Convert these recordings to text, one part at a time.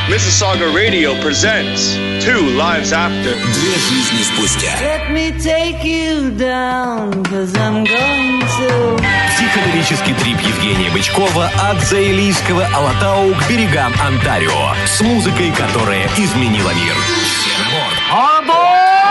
Mississauga Radio presents Two Lives After. Две жизни спустя. Let me take you down, 'cause I'm going to. Психоделический трип Евгения Бычкова от Заилийского Алатау к берегам Онтарио. С музыкой, которая изменила мир. Все на борт.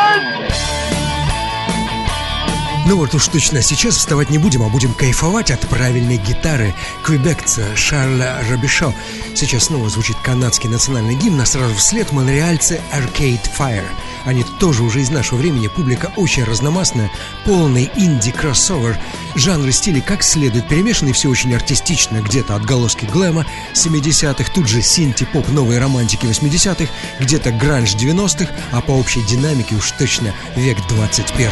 Ну вот уж точно сейчас вставать не будем, а будем кайфовать от правильной гитары квебекца Шарля Робишо. Сейчас снова звучит канадский национальный гимн, а сразу вслед монреальцы Arcade Fire. Они тоже уже из нашего времени, публика очень разномастная, полный инди-кроссовер. Жанры стилей как следует перемешаны, все очень артистично. Где-то отголоски глэма 70-х, тут же синти-поп новой романтики 80-х, где-то гранж 90-х, а по общей динамике уж точно век 21-й.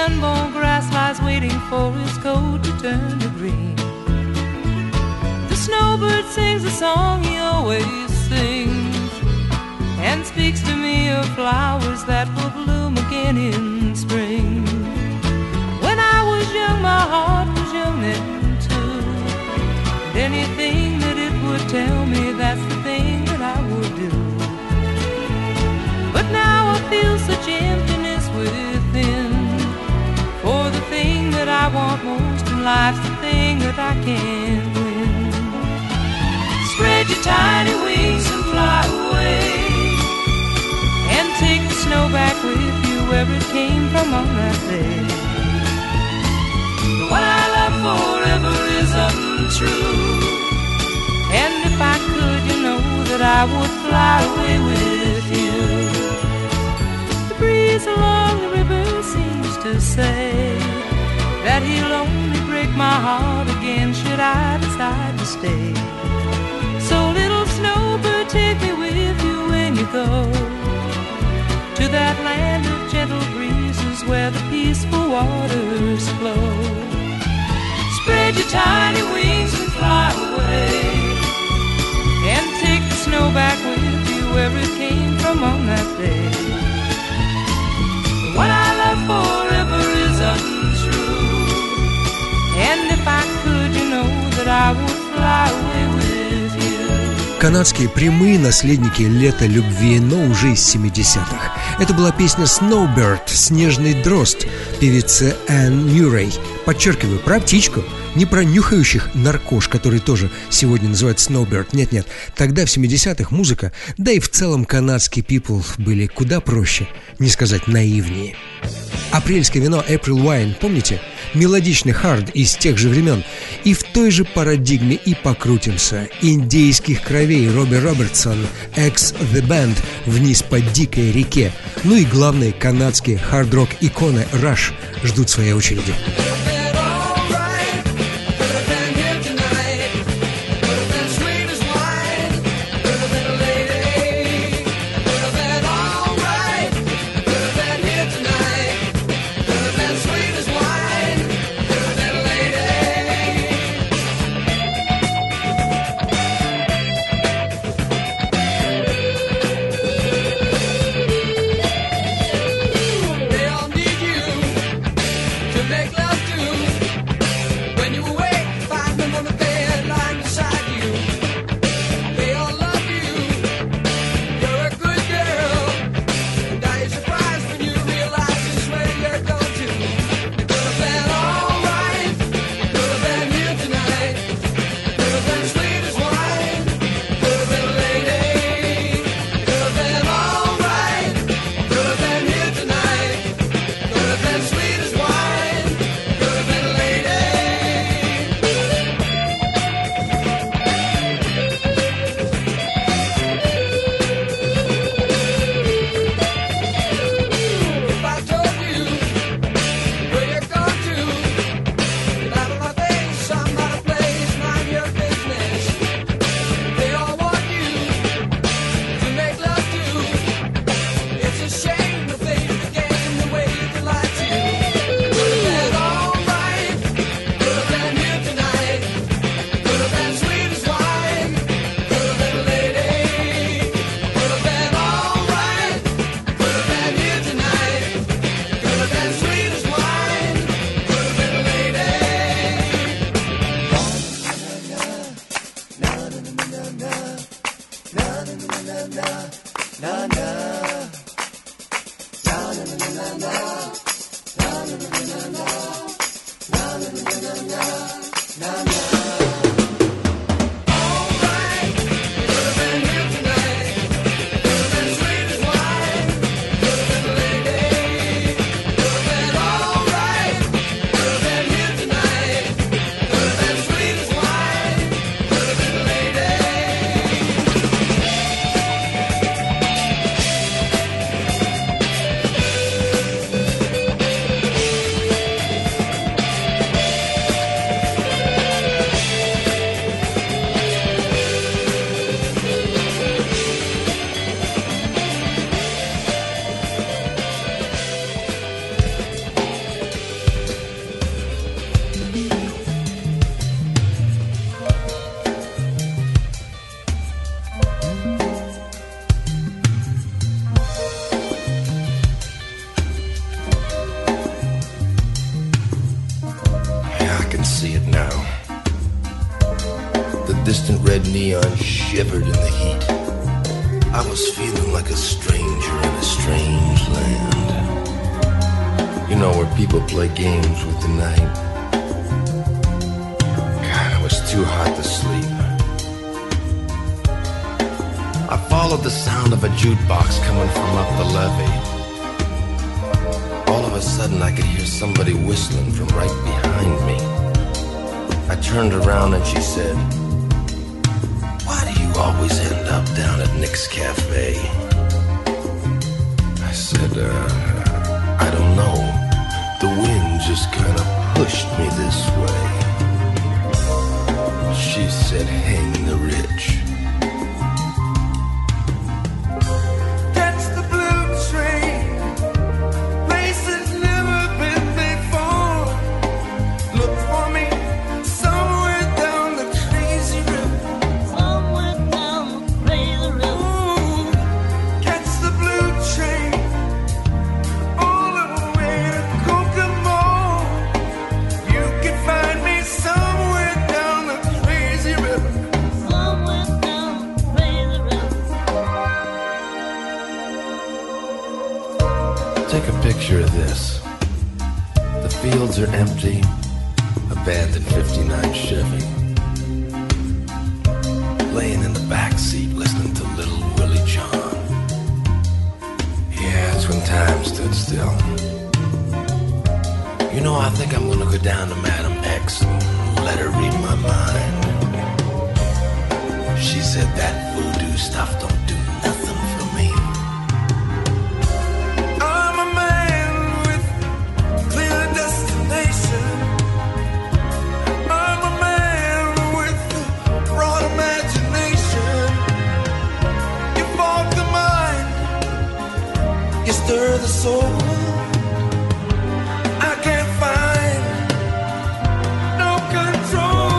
unborn grass lies waiting for its coat to turn to green. The snowbird sings a song he always sings, and speaks to me of flowers that will bloom again in spring. When I was young, my heart was young then too, and anything that it would tell me, that's the thing that I would do. But now I feel such emptiness within, for the thing that I want most in life's the thing that I can't win. Spread your tiny wings and fly away, and take the snow back with you where it came from on that day. What I love forever is untrue, and if I could, you know that I would fly away with you. The breeze along the river seems to say that he'll only break my heart again should I decide to stay. So little snowbird, take me with you when you go to that land of gentle breezes where the peaceful waters flow. Spread your tiny wings and fly away, and take the snow back with you where it came from on that day. What I love forever is untrue, and if I could, you know that I would fly away with you. Канадские прямые наследники лета любви, но уже из 70-х. Это была песня «Snowbird» «Снежный дрозд» певицы Энн Мюррей. Подчеркиваю, про птичку, не про нюхающих наркош, которые тоже сегодня называют «Snowbird». Нет-нет, тогда в 70-х музыка, да и в целом канадские people были куда проще, не сказать наивнее. Апрельское вино April Wine, помните? Мелодичный хард из тех же времен. И в той же парадигме и покрутимся. Индейских кровей Робби Робертсон, X The Band, вниз по дикой реке. Ну и главные канадские хард-рок иконы Rush ждут своей очереди. I can see it now. The distant red neon shivered in the heat. I was feeling like a stranger in a strange land. You know, where people play games with the night. God, it was too hot to sleep. I followed the sound of a jukebox coming from up the levee. All of a sudden I could hear somebody whistling from right behind me. I turned around and she said, "Why do you always end up down at Nick's Cafe?" I said, I don't know. The wind just kind of pushed me this way. She said, "Hang the rich." Take a picture of this. The fields are empty, abandoned 59 Chevy. Laying in the back seat listening to Little Willie John. Yeah, it's when time stood still. You know, I think I'm gonna go down to Madam X and let her read my mind. She said that voodoo stuff don't do nothing for me. Stir the soul. I can't find no control.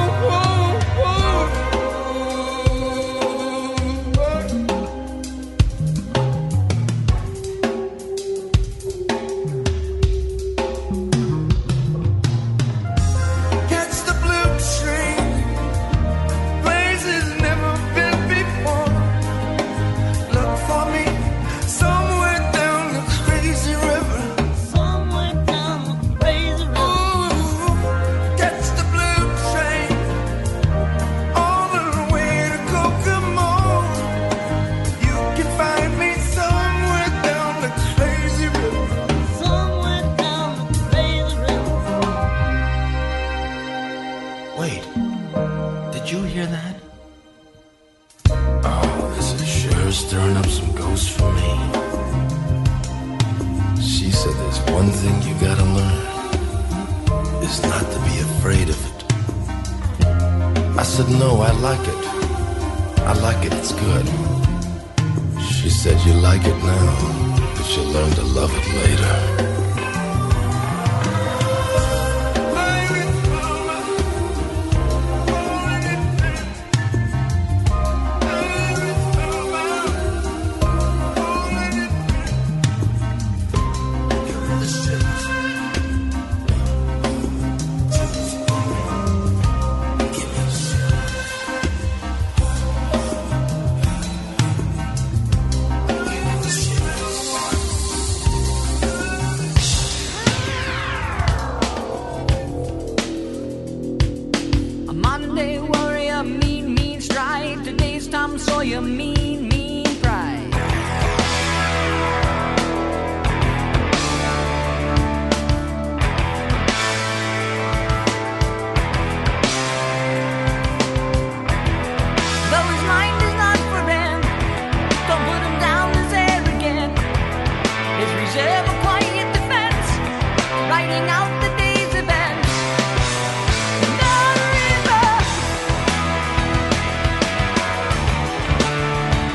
Catch the blue train, places never been before. Look for me somewhere down the crazy river. Somewhere down the crazy river. Ooh, catch the blue train on the way to Kokomo. You can find me somewhere down the crazy river. Somewhere down the crazy river. Wait, did you hear that? Oh, this is sure stirring up some ghosts for me. She said there's one thing you gotta learn, is not to be afraid of it. I said, no, I like it. I like it, it's good. She said, you like it now, but you'll learn to love it later. A Monday warrior, mean, mean stride. Today's Tom Sawyer, mean, mean pride. Though his mind is not for rent, don't put him down as arrogant. His reserve a quiet defense, writing out the day's events. The river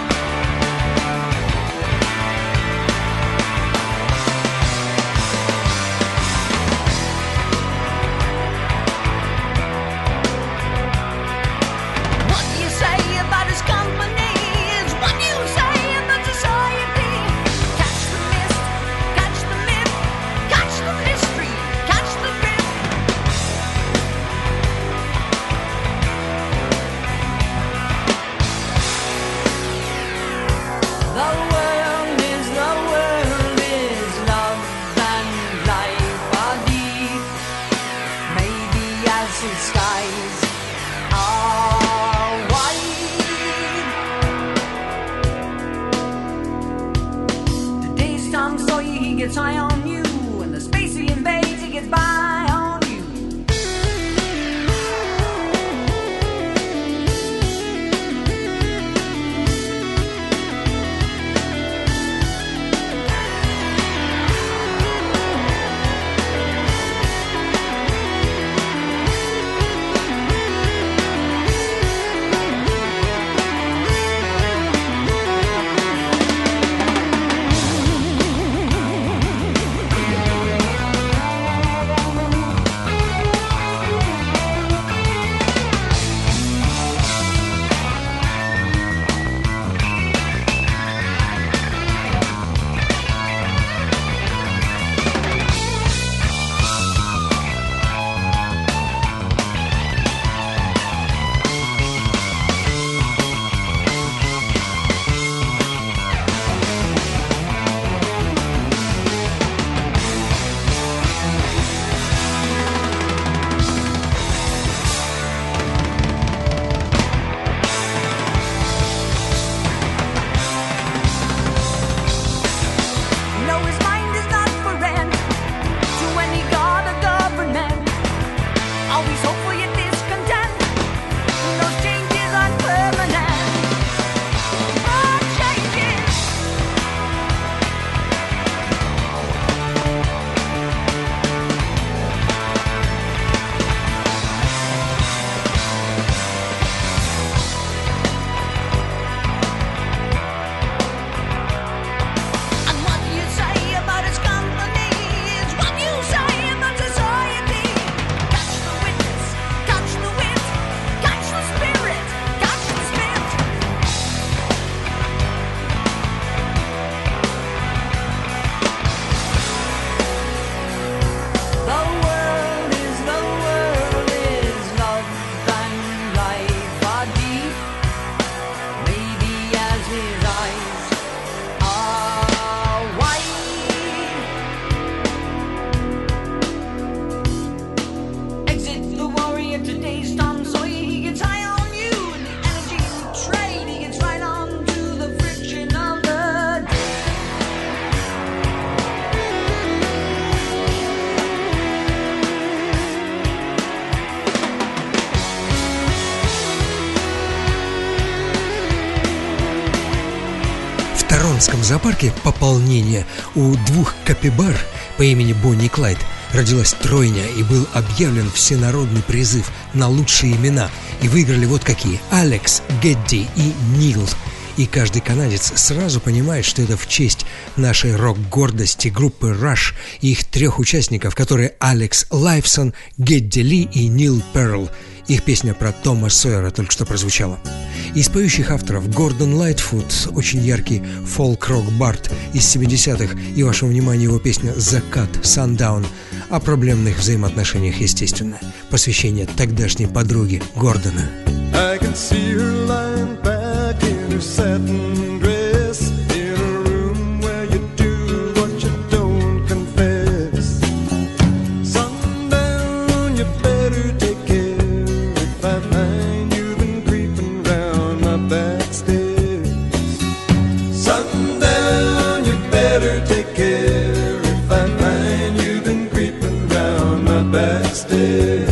since skies are wide. Today's Tom Sawyer, he gets high on you, and the space he invades, he gets by on you. В торонтском зоопарке пополнение. У двух капибар по имени Бонни и Клайд родилась тройня, и был объявлен всенародный призыв на лучшие имена. И выиграли вот какие: Алекс, Гедди и Нил. И каждый канадец сразу понимает, что это в честь нашей рок-гордости группы Rush и их трех участников, которые Алекс Лайфсон, Гедди Ли и Нил Перл. Их песня про Тома Сойера только что прозвучала. Из поющих авторов Гордон Лайтфуд, очень яркий фолк-рок-бард из 70-х, и вашему вниманию его песня «Закат», «Sundown», о проблемных взаимоотношениях, естественно. Посвящение тогдашней подруге Гордона. I can see her lying back in her satin dress in a room where you do what you don't confess. Sundown, you better take care if I find you've been creeping round my back stairs. Sundown, you better take care if I find you've been creeping round my back stairs.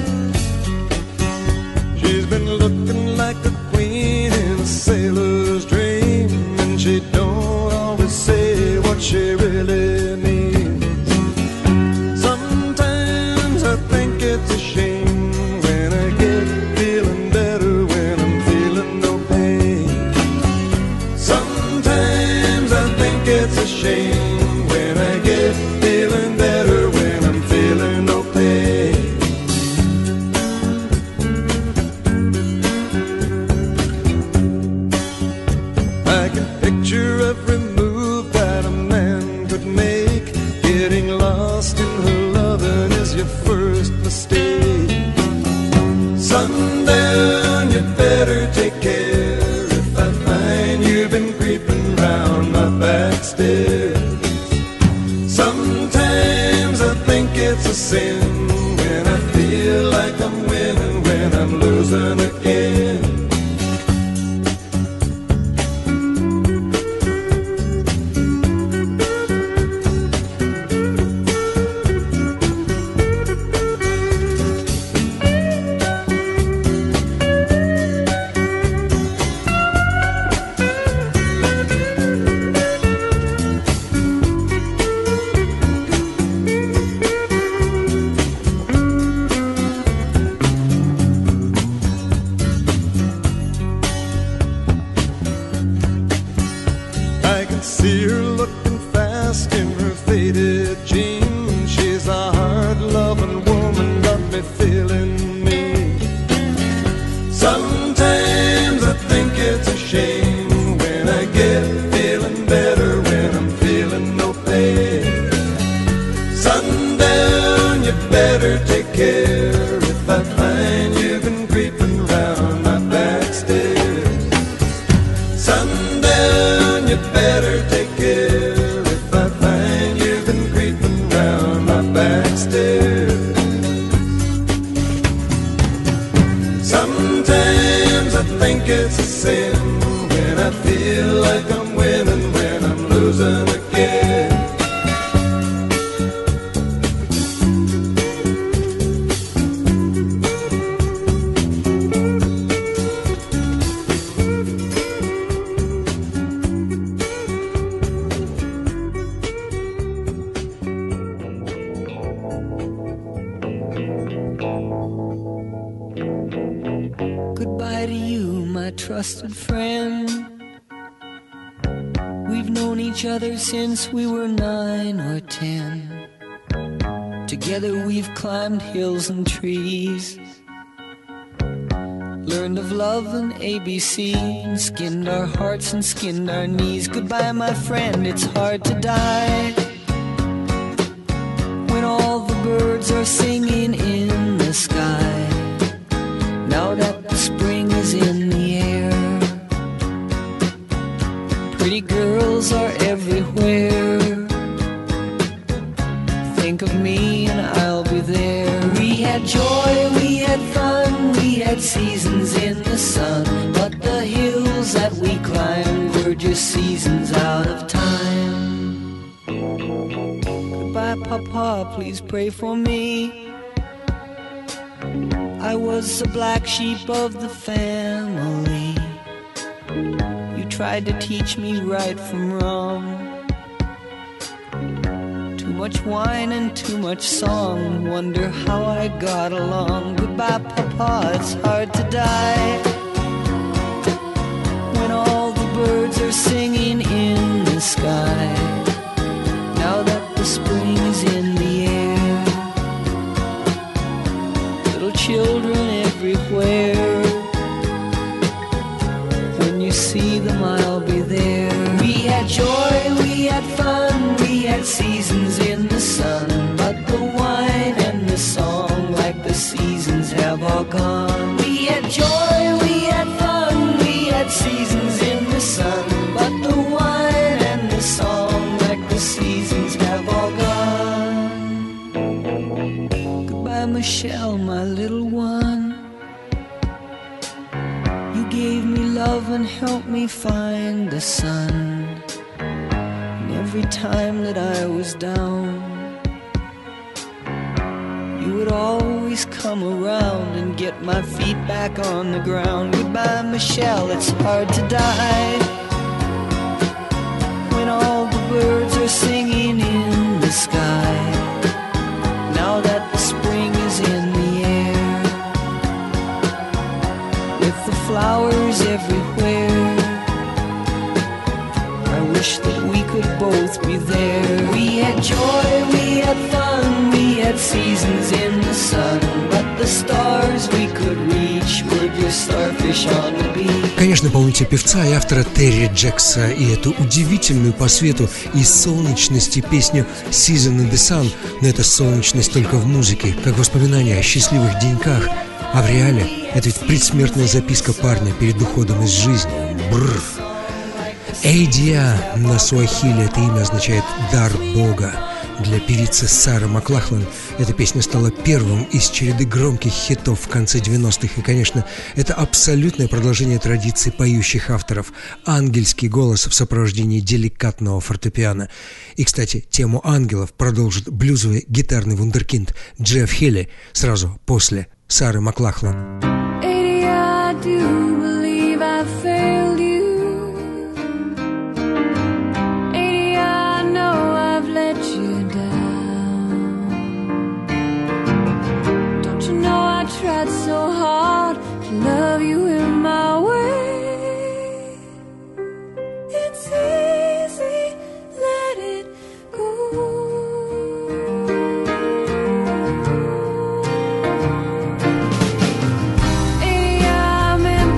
Looking like a queen in a sailor's dream, and she don't always say what she really means. Sometimes I think it's a shame when I get feeling better when I'm feeling no pain. Sometimes I think it's a shame when I get feeling better when I'm feeling no pain. Picture every move that a man could make. Getting lost in her loving is your first mistake. Sundown, you better take care if I find you've been creeping round my back stairs. Sometimes I think it's a sin when I feel like I'm I find you've been creeping round my back stairs. Sundown, you better take care if I find you've been creeping round my back stairs. Sometimes I think it's a sin when I feel like I'm winning when I'm losing again. Goodbye to you, my trusted friend. We've known each other since we were 9 or 10. Together we've climbed hills and trees, learned of love and ABC, and skinned our hearts and skinned our knees. Goodbye, my friend, it's hard to die when all the birds are singing in the sky. Now that the spring is in the air, pretty girls are everywhere. Think of me and I'll be there. We had joy, we had fun, we had seasons in the sun, but the hills that we climbed were just seasons out of time. Goodbye, Papa, please pray for me. I was the black sheep of the family. You tried to teach me right from wrong. Too much wine and too much song, wonder how I got along. Goodbye, Papa, it's hard to die when all the birds are singing in the sky. Now that the spring is in the air, little children everywhere. When you see them, I'll be there. We had joy, we had fun, we had seasons in the sun, but the wine and the song, like the seasons, have all gone. We had joy, we had fun, we had seasons in the sun, but the wine and the song, like the seasons, have all gone. Goodbye, Michelle, my little one. You gave me love and helped me find the sun. And every time that I was down, you would always come around and get my feet back on the ground. Goodbye, Michelle, it's hard to die when all the birds are singing in the sky. Now that the spring is in the air, with the flowers everywhere, I wish that we could both be there. We had joy, we had fun, we had seasons in the sun, but the stars we could reach were just starfish on the beach. Конечно, помните певца и автора Терри Джекса и эту удивительную по свету и солнечности песню «Season in the Sun», но это солнечность только в музыке, как воспоминание о счастливых деньках, а в реале это ведь предсмертная записка парня перед уходом из жизни. Бррр. Эйдия на суахиле это имя означает «дар Бога». Для певицы Сары Маклахлан эта песня стала первым из череды громких хитов в конце 90-х. И, конечно, это абсолютное продолжение традиции поющих авторов. Ангельский голос в сопровождении деликатного фортепиано. И, кстати, тему ангелов продолжит блюзовый гитарный вундеркинд Джефф Хилли сразу после Сары Маклахлан. Tried so hard to love you in my way. It's easy, let it go. Hey, I'm in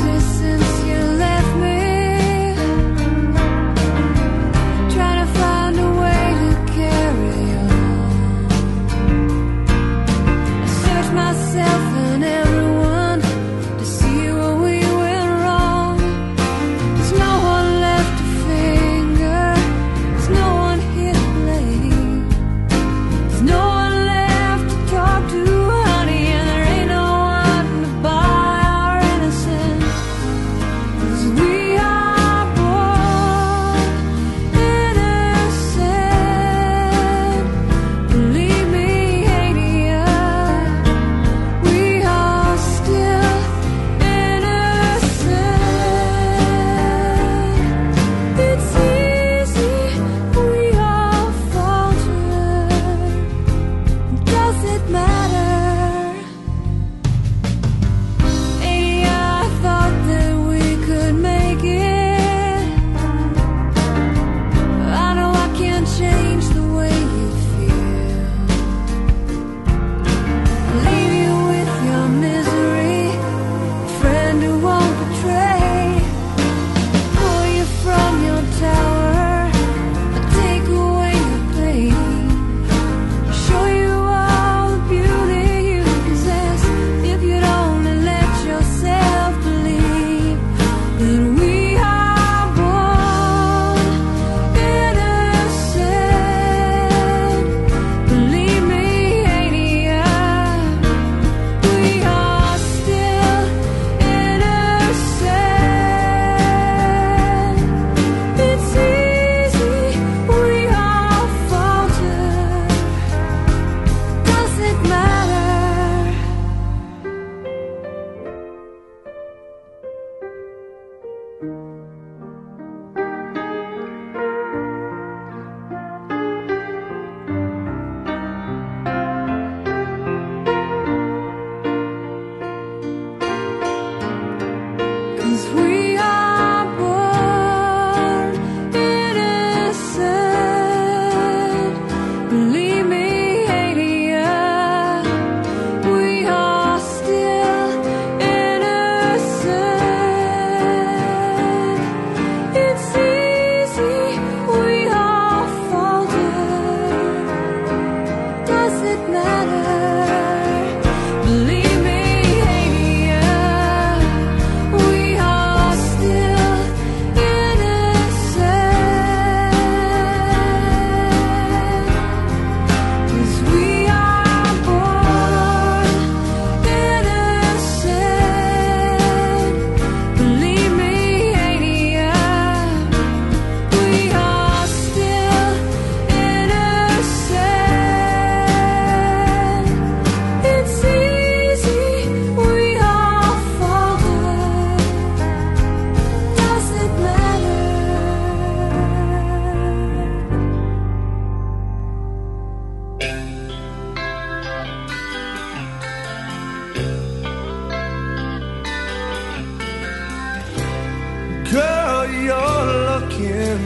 can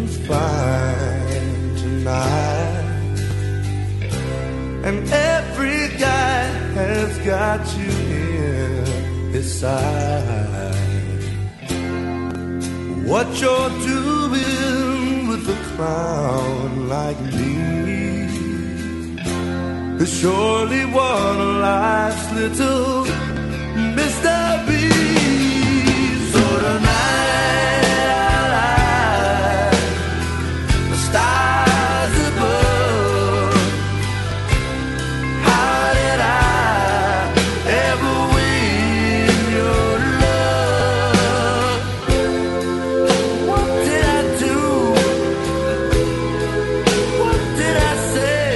find tonight, and every guy has got you in his sight. What you're doing with a clown like me is surely one of life's little mysteries. So tonight, the stars above, how did I ever win your love? What did I do? What did I say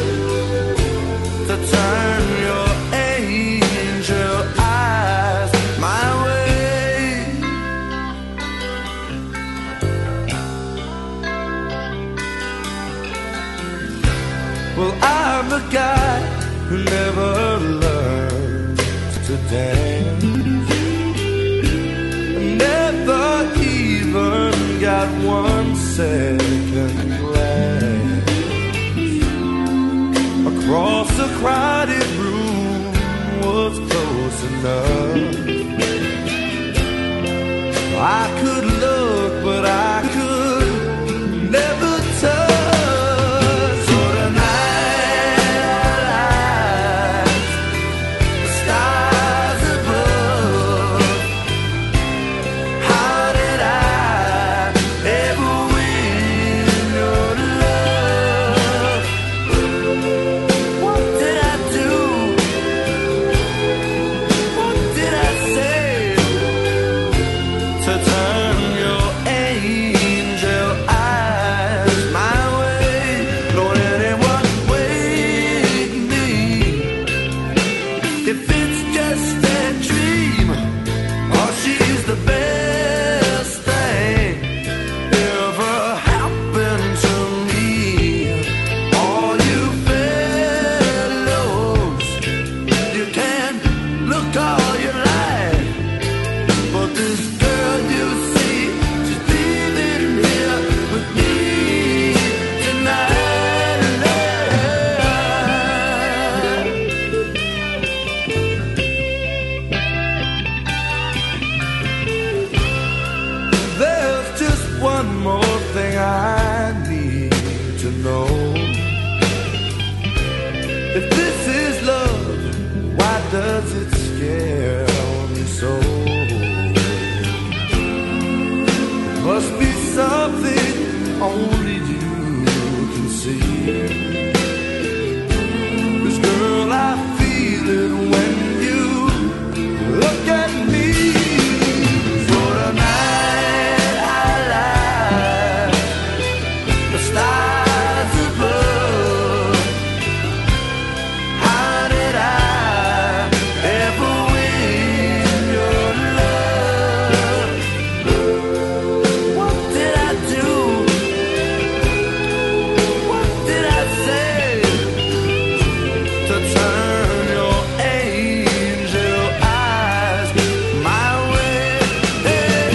to turn your angel eyes my way? Well, I'm the guy who never learned to dance, never even got one second glance across a crowded room was close enough. I could look, but I could never touch. So tonight, the stars above, how did I ever win your love? What did I do? What did I say to turn your angel eyes my way? Don't anyone wake me if it's just a dream, or she's the best thing ever happened to me. All you fellows, you can look all you like, but this girl you see, she's leaving here with me tonight. There's just one more thing I need to know. If this is love, why does it scare me so? Must be something only you can see. 'Cause girl, I feel it when you look at me. So tonight I lie, the stars above, how did I ever win your love? What did I do? What did I say to turn your angel eyes my way? Hey,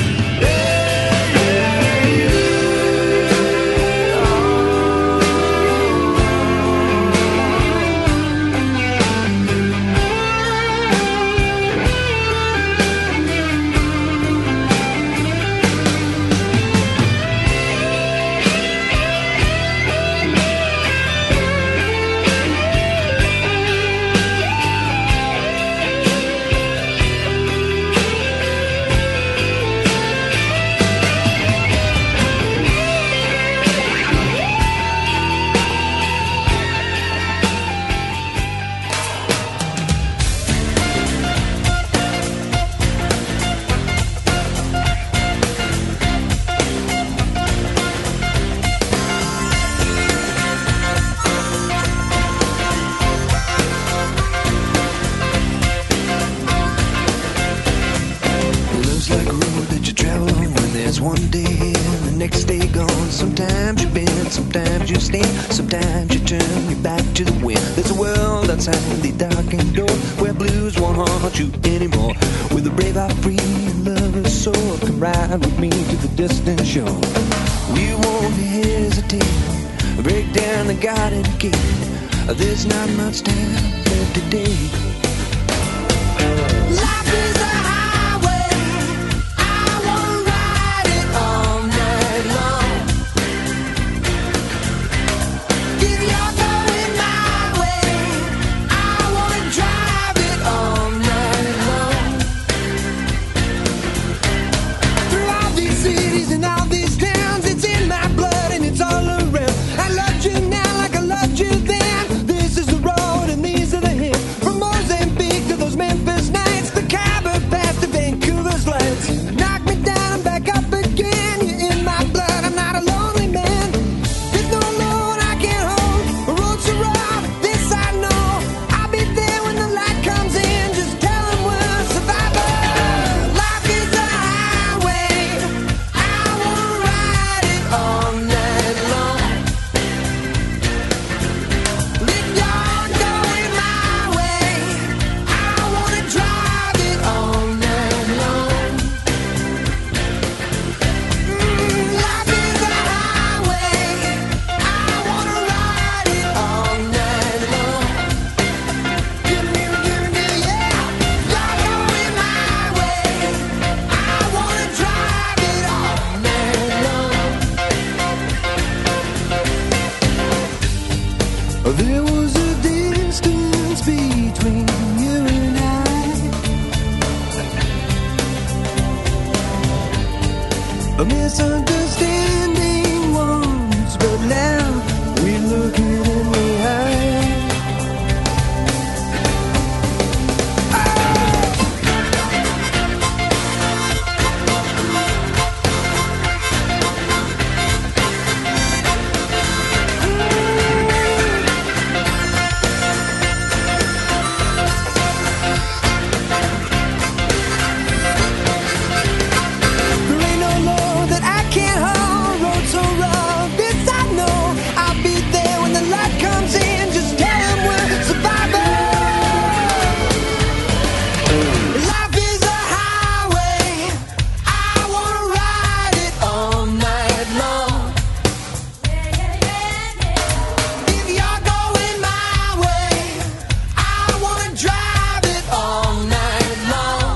Love's like a road that you travel when there's one day here and the next day gone. Sometimes you bend, sometimes you stand, sometimes you turn your back to the wind. There's a world out outside the darkened door, where blues won't haunt you anymore. With a brave heart free and lover's soul, come ride with me to the distant shore. We won't hesitate, break down the garden gate. There's not much time left today. Life is a highway, I wanna ride it all night long. If you're going my way, I wanna drive it all night long. Through all these cities and all these towns, it's in my blood and it's all around. I loved you now like I loved you then. This is the road and these are the hills. From Mozambique to those Memphis nights, the Khyber Pass to Vancouver's lights. Knock me down and back up again. You're in my blood, I'm not a lonely man. There's no load I can't hold. The road's so rough, this I know. I'll be there when the light comes in. Just tell them we're survivors. Life is a highway, I wanna ride it all night long. If you're going my way, I wanna drive it all night long. Life is a highway, I wanna ride it all night long. Give me, yeah. You're going my way, I wanna drive it all night long. There was a distance between you and I, a misunderstanding once, but now we look it in the eye. There ain't no load that I can't hold. Road so rough, this I know. I'll be there when the light comes in. Just tell them we're survivors. Life is a highway, I wanna ride it all night long. If you're going my way, I wanna drive it all night long.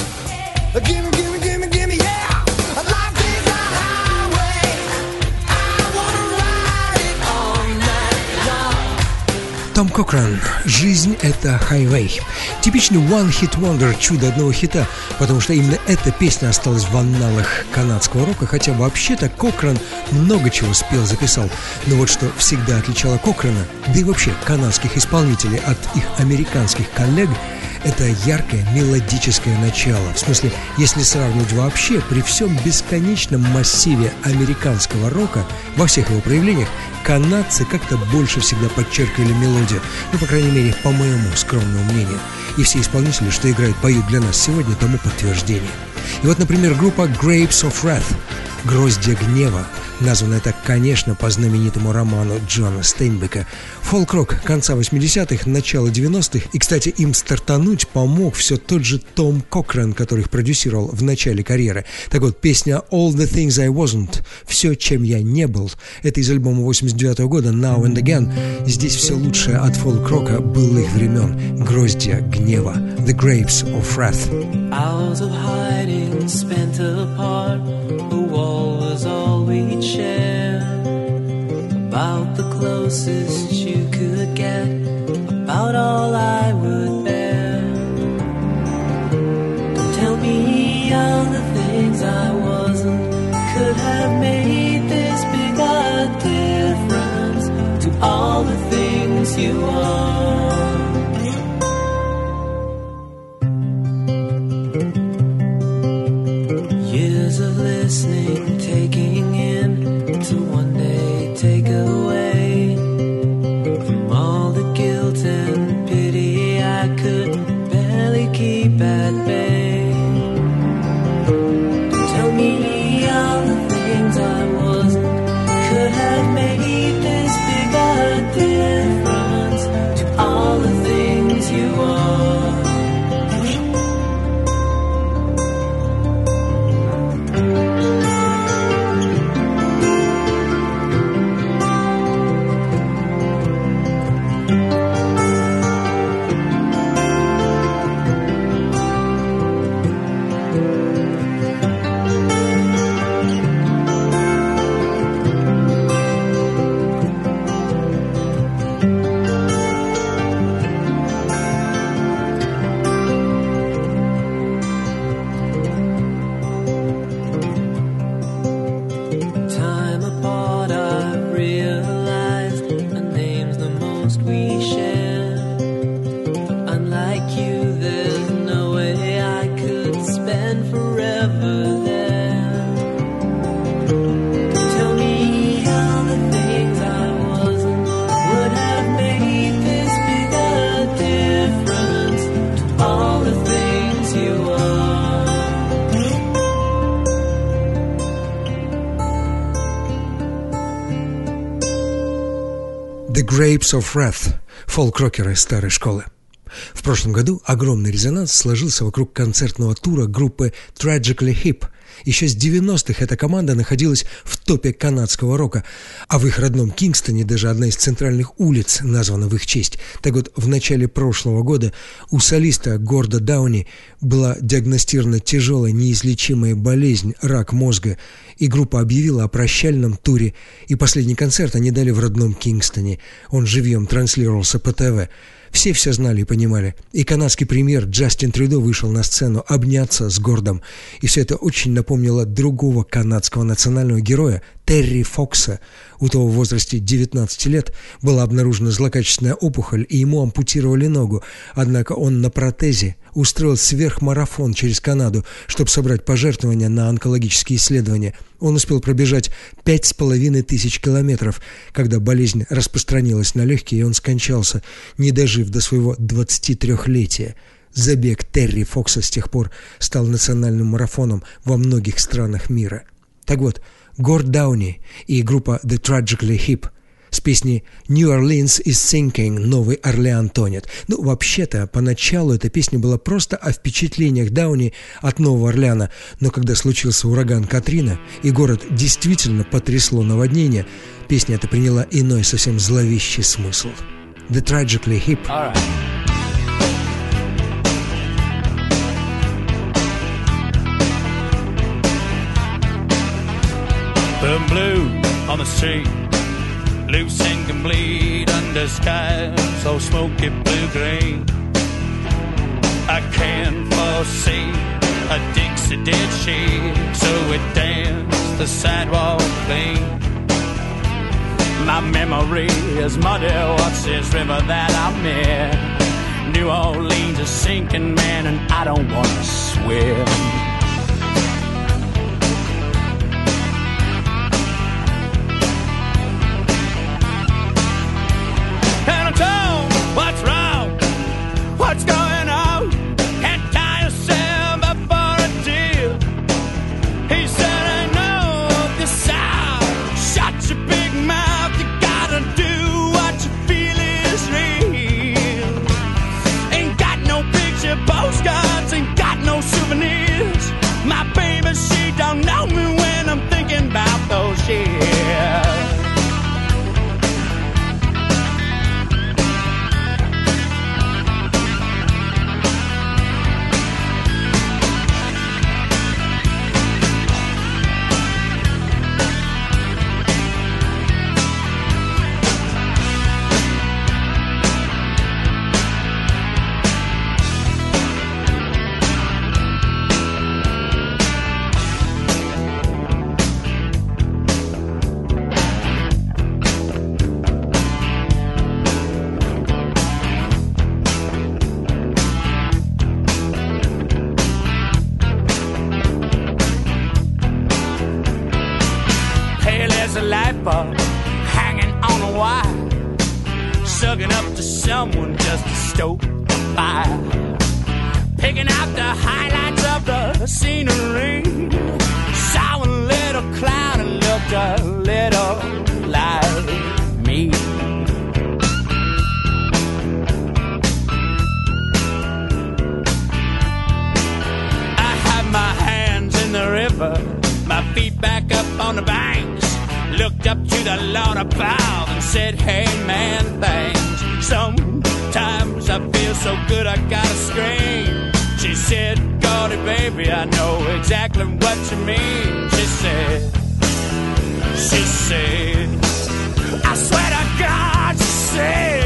Gimme, yeah. Life is a highway, I wanna ride it all night long. Том Кокран. «Жизнь — это хайвей». Типичный one-hit wonder, чудо одного хита, потому что именно эта песня осталась в анналах канадского рока, хотя вообще-то Кокран много чего спел, записал. Но вот что всегда отличало Кокрана, да и вообще канадских исполнителей от их американских коллег, это яркое мелодическое начало. В смысле, если сравнивать вообще, при всем бесконечном массиве американского рока, во всех его проявлениях, канадцы как-то больше всегда подчеркивали мелодию. Ну, по крайней мере, по моему скромному мнению. И все исполнители, что играют, поют для нас сегодня, тому подтверждение. И вот, например, группа Grapes of Wrath, «Гроздья гнева», названная так, конечно, по знаменитому роману Джона Стейнбека. Фолк-рок конца 80-х, начала 90-х. И, кстати, им стартануть помог все тот же Том Кокран, который их продюсировал в начале карьеры. Так вот, песня «All the Things I Wasn't», «Все, чем я не был», это из альбома 89-го года «Now and Again». Здесь все лучшее от фолк-рока былых времен. «Гроздья гнева», «The Grapes of Wrath». Hours of hiding spent apart, the wall was all we'd share. About the closest you could get, about all I would bear. Don't tell me all the things I wasn't could have made this big a difference to all the things you are. Of listening, taking in, to one day take away from all the guilt and pity I could barely keep at bay. Don't tell me all the things I wasn't could have made this big a difference to all the things The Grapes of Wrath, фолк-рокеры старой школы. В прошлом году огромный резонанс сложился вокруг концертного тура группы Tragically Hip. Еще с 90-х эта команда находилась в топе канадского рока, а в их родном Кингстоне даже одна из центральных улиц названа в их честь. Так вот, в начале прошлого года у солиста Горда Дауни была диагностирована тяжелая неизлечимая болезнь – рак мозга, и группа объявила о прощальном туре, и последний концерт они дали в родном Кингстоне. Он живьем транслировался по ТВ. Все знали и понимали. И канадский премьер Джастин Трюдо вышел на сцену обняться с Гордом. И все это очень напомнило другого канадского национального героя Терри Фокса. У того в возрасте 19 лет была обнаружена злокачественная опухоль, и ему ампутировали ногу. Однако он на протезе устроил сверхмарафон через Канаду, чтобы собрать пожертвования на онкологические исследования. Он успел пробежать 5500 километров, когда болезнь распространилась на легкие, и он скончался, не дожив до своего 23-летия. Забег Терри Фокса с тех пор стал национальным марафоном во многих странах мира. Так вот, Горд Дауни и группа The Tragically Hip с песней «New Orleans is Sinking» «Новый Орлеан тонет». Ну, вообще-то, поначалу эта песня была просто о впечатлениях Дауни от Нового Орлеана, но когда случился ураган Катрина и город действительно потрясло наводнение, песня эта приняла иной совсем зловещий смысл. The Tragically Hip. All right. The blue on the street, loose and complete under skies so smoky blue-green. I can't foresee a Dixie did she, so it danced the sidewalk clean. My memory is muddy, what's this river that I'm in? New Orleans is sinking, man, and I don't wanna swim. What's wrong? What's going on? Can't tie yourself up for a deal. He said, I know the sound. Shut your big mouth. You gotta do what you feel is real. Ain't got no picture postcards, ain't got no souvenirs. My baby, she don't know me when I'm thinking about those years. Hanging on a wire, sucking up to someone just to stoke the fire, picking out the highlights of the scenery. Saw a little cloud and looked a little like me. I had my hands in the river, my feet back up on the banks. Looked up to the Lord above and said, hey man, thanks. Sometimes I feel so good I gotta scream. She said, Gordy baby, I know exactly what you mean. She said, I swear to God, she said,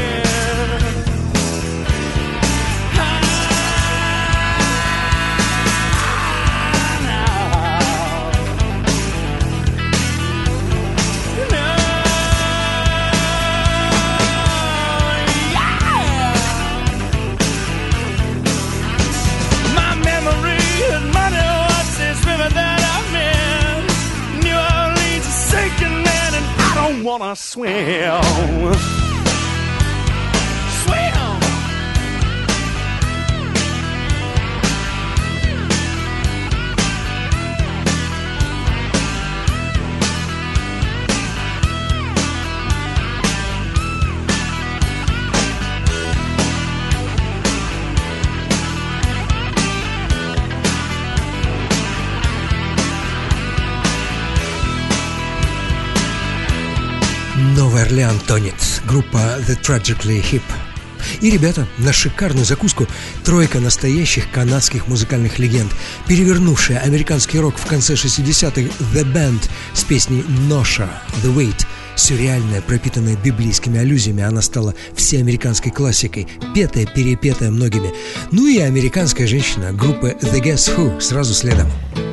wanna swim. Swim. Новый Орлеан тонет. Группа The Tragically Hip. И, ребята, на шикарную закуску тройка настоящих канадских музыкальных легенд, перевернувшая американский рок в конце 60-х The Band с песней «Ноша» The Weight. Сюрреальная, пропитанная библейскими аллюзиями, она стала всеамериканской классикой, петая, перепетая многими. Ну и американская женщина группы The Guess Who сразу следом.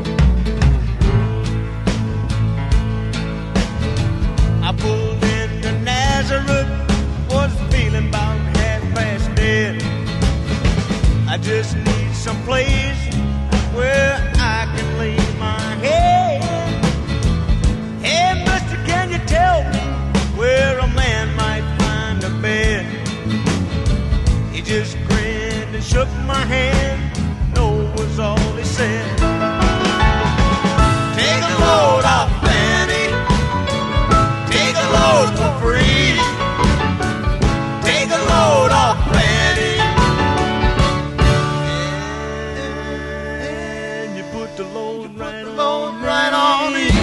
I just need some place where I can lay my head. Hey, mister, can you tell me where a man might find a bed? He just grinned and shook my hand. No was all he said. Take a load off, Fanny. Take a load for free. Take a load off, Fanny. The load right on me.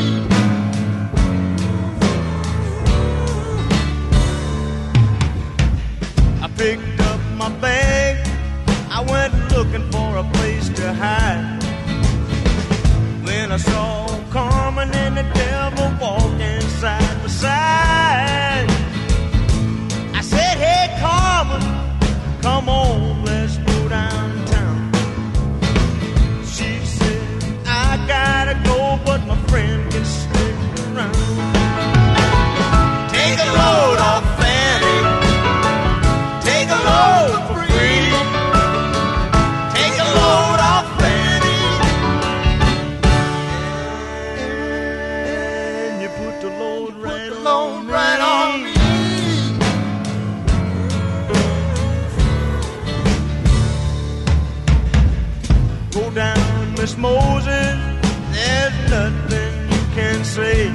I picked up my bag. I went looking for a place to hide. When I saw Carmen and the devil walking side by side, I said, hey Carmen, come on, let's go downtown. I gotta go, but my friend can stick around. Take a load off, Fanny. Take a load for free. Take a load off, Fanny. And you put the load right on me. Go down, Miss Moses. There's nothing you can say.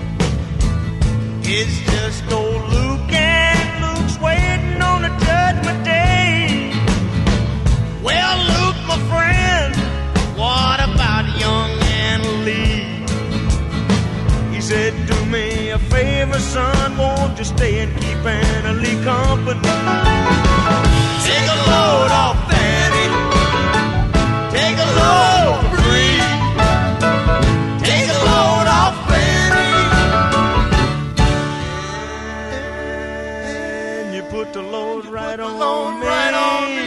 It's just old Luke, and Luke's waiting on the judgment day. Well, Luke, my friend, what about young Anna Lee? He said, do me a favor, son, won't you stay and keep Anna Lee company? Take a load off, Fanny. Take a load free. Take a load off, Fanny. And you put the load right on me. Right on me.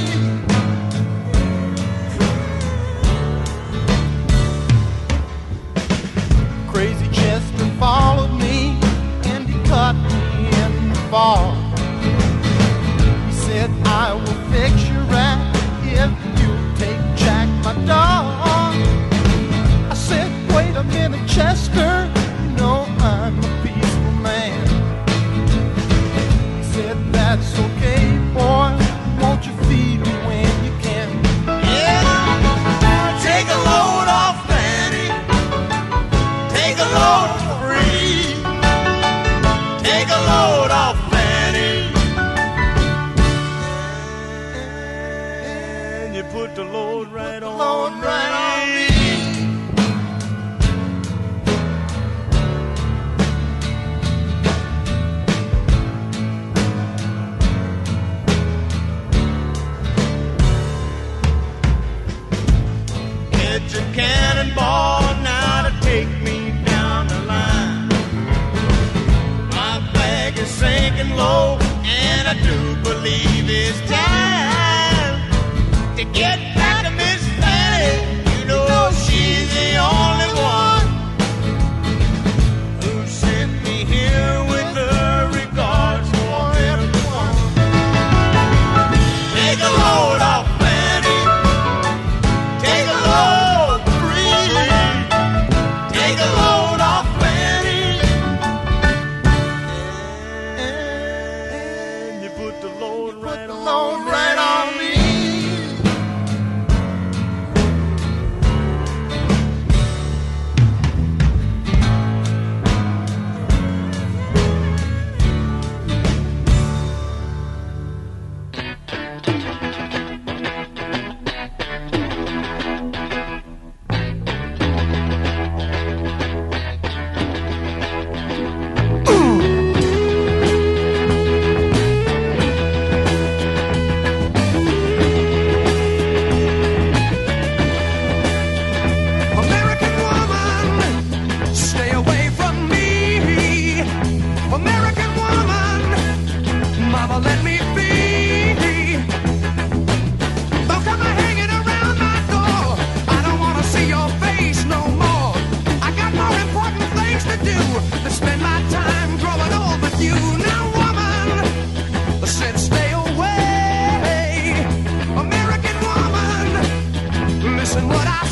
Crazy Chester followed me and he caught me in the fall. He said, I will fix you right if you take Jack, my dog. I said, wait a minute, Chester, you know I'm a peaceful man. He said, that's okay, boy, won't you feed me when you can? Yeah, take a load off, Fanny. Take a load for free. Take a load off, Fanny. And you put the load right on me. It's a cannonball now to take me down the line. My bag is sinking low, and I do believe it's time to get back to Miss Fanny. You know she's the only one who sent me here with her regards for everyone. Take a load off, Fanny. Take a load free. Take a load off, Fanny. And you put the load right on me.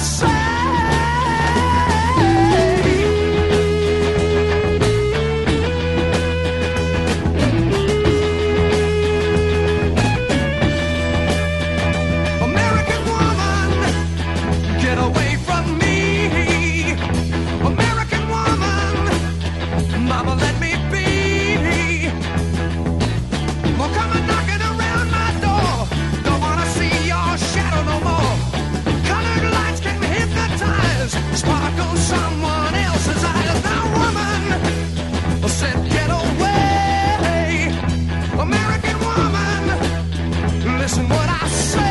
say. American woman, get away from me. American woman, mama, let me be. Well, come and knocking around my door. Don't wanna see your shadow no more. Colored lights can hypnotize, sparkle someone else's eyes. Now, woman, said get away. American woman, listen what I say.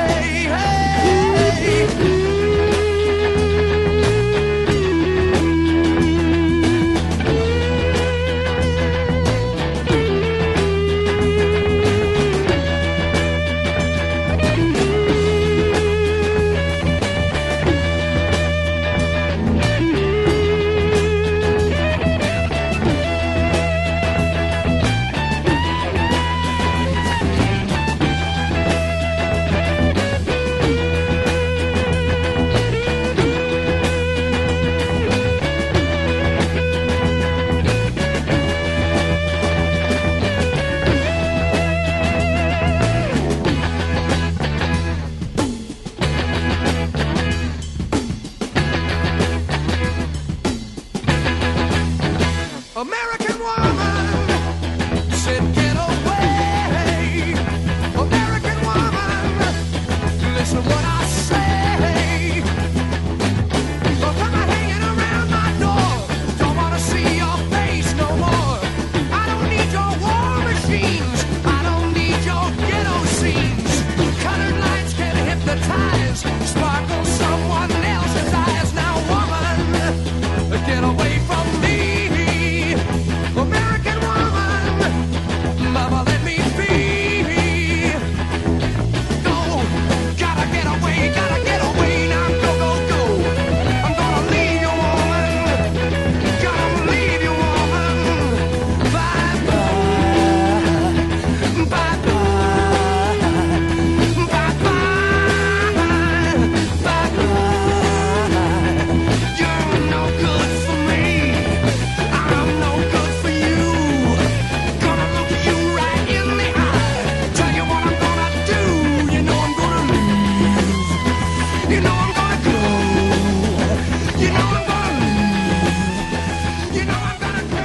American woman said get away. American woman, listen what I say. Don't come hanging around my door. Don't wanna see your face no more. I don't need your war machines. I don't need your ghetto scenes. Colored lights can hypnotize, sparkle someone else's eyes. Now, woman, get away from me. American woman, mama, let me be. Go, gotta get away now, go, go, go. I'm gonna leave you, woman. Gotta leave you, woman. Bye, bye, bye, bye, bye, bye, bye, bye. You're no good for me. I'm no good for you. Gonna look you right in the eye. Tell you what I'm gonna do. You know I'm gonna leave. You know I'm gonna go. You know I'm gonna leave. You know I'm gonna go.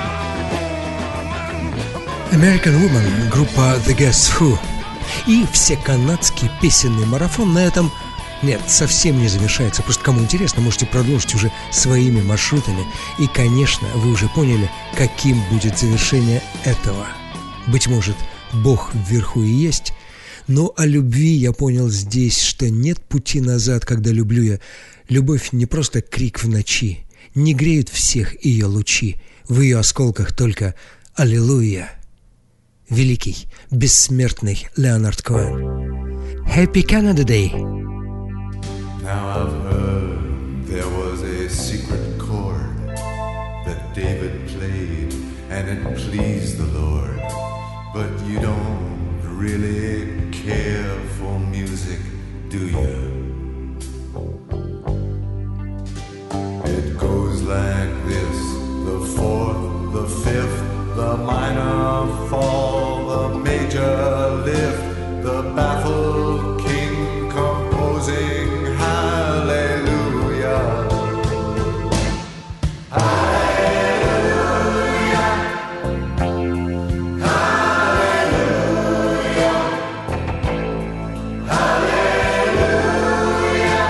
American Woman, группа The Guess Who. И все канадский песенный марафон на этом, нет, совсем не завершается. Просто кому интересно, можете продолжить уже своими маршрутами. И, конечно, вы уже поняли, каким будет завершение этого. Быть может, Бог вверху и есть. Но о любви я понял здесь, что нет пути назад, когда люблю я. Любовь не просто крик в ночи, не греют всех ее лучи. В ее осколках только «Аллилуйя». Великий, бессмертный Леонард Коэн. Happy Canada Day! Now I've heard there was a secret chord that David played and it pleased the Lord. But you don't really care for music, do you? It goes like this: the fourth, the fifth, the minor fall, the major lift, the baffled king composing hallelujah. Hallelujah. Hallelujah. Hallelujah.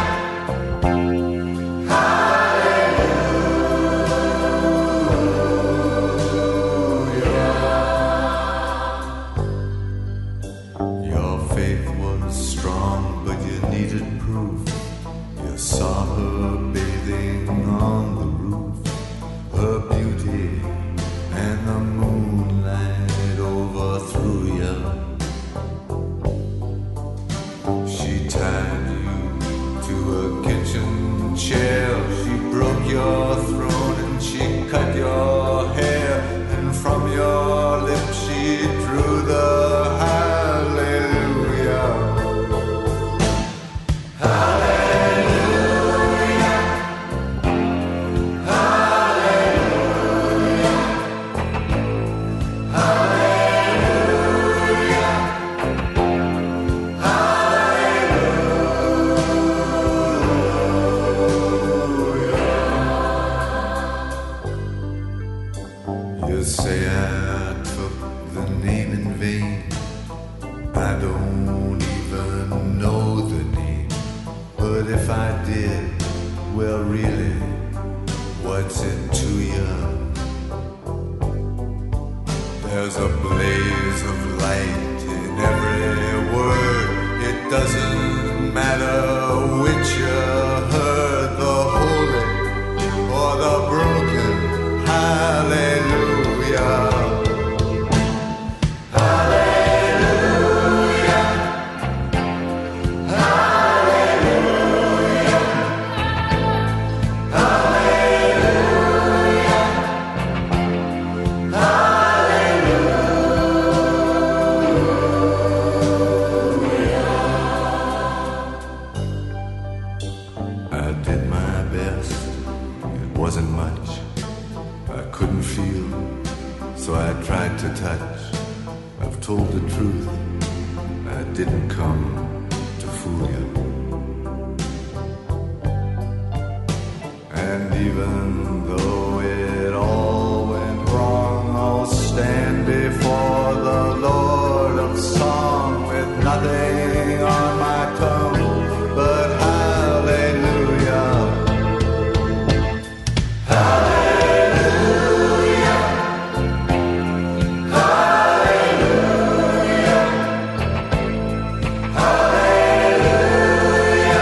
Your faith was strong, but you needed proof. You saw her bathing on the roof, her beauty and the moonlight overthrew you. She tied you to a kitchen chair, she broke your throne and she cut your hair, and from your lips she drew the hallelujah. Hallelujah. But if I did, well really, what's it to you? There's a blaze of light in every word. It doesn't matter which you heard, the holy or the broken. Hallelujah. Hallelujah. Hallelujah. Hallelujah. I did my best. It wasn't much. I couldn't feel, so I tried to touch. I've told the truth. I didn't come to fool you. And even though it all went wrong, I'll stand before the Lord of Song with nothing on my tongue but hallelujah. Hallelujah. Hallelujah. Hallelujah.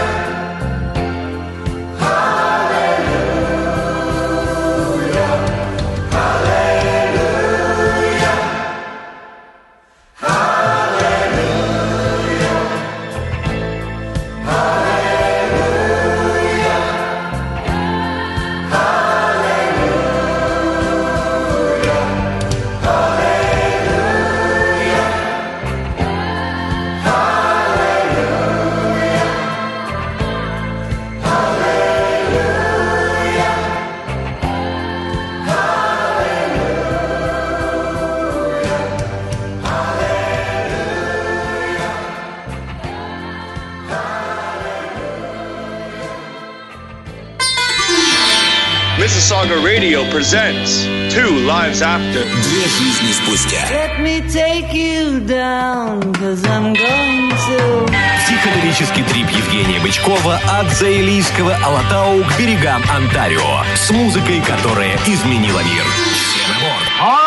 Mississauga Radio presents Two Lives After. Две жизни спустя. Let me take you down, 'cause I'm going to. Психоделический трип Евгения Бычкова от Заилийского Алатау к берегам Онтарио. С музыкой, которая изменила мир. Все на борт.